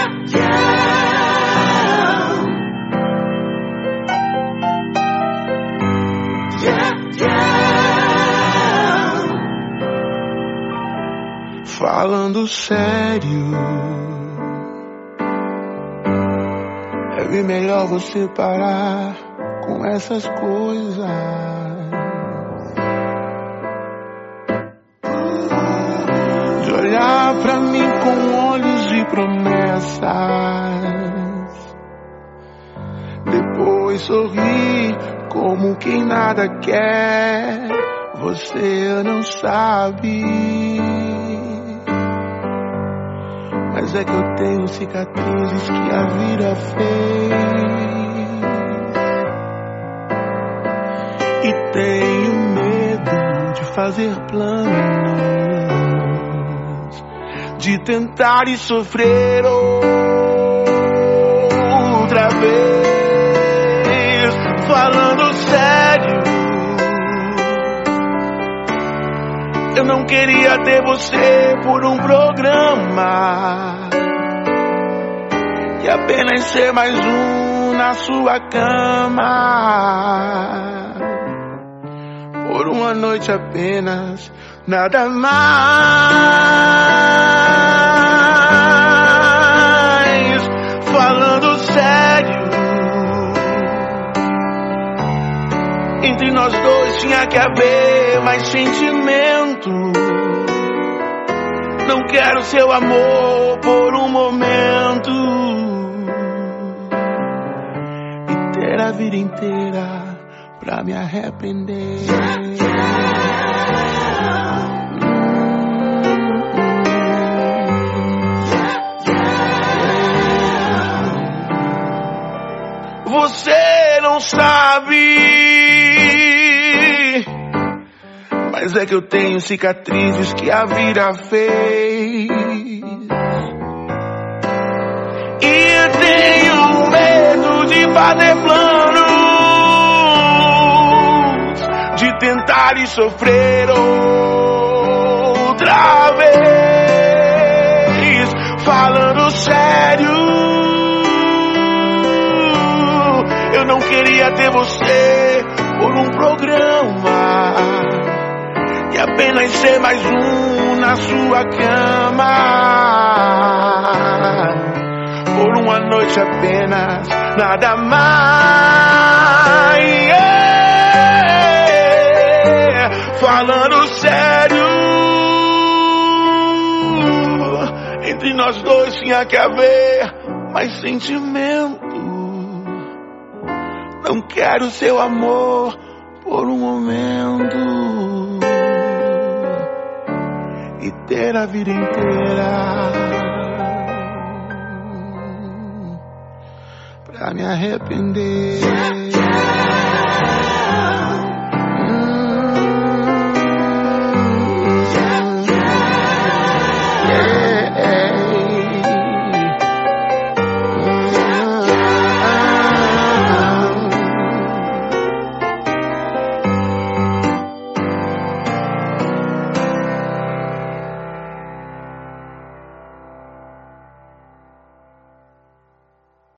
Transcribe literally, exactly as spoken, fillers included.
Falando sério, é bem melhor você parar com essas coisas. De olhar pra mim com olhos de promessas, depois sorrir como quem nada quer. Você não sabe, mas é que eu tenho cicatrizes que a vida fez, e tenho medo de fazer planos, de tentar e sofrer outra vez. Falando sério, eu não queria ter você por um programa e apenas ser mais um na sua cama. Por uma noite apenas, nada mais. Falando sério, entre nós dois tinha que haver mais sentimento. Não quero seu amor por um momento e ter a vida inteira pra me arrepender. Você não sabe, mas é que eu tenho cicatrizes que a vida fez, e tenho medo de fazer planos, de tentar e sofrer outra vez. Falando sério, eu não queria ter você por um programa e apenas ser mais um na sua cama. Por uma noite apenas, nada mais. Yeah. Falando sério, entre nós dois tinha que haver mais sentimento. Não quero seu amor por um momento e ter a vida inteira pra me arrepender.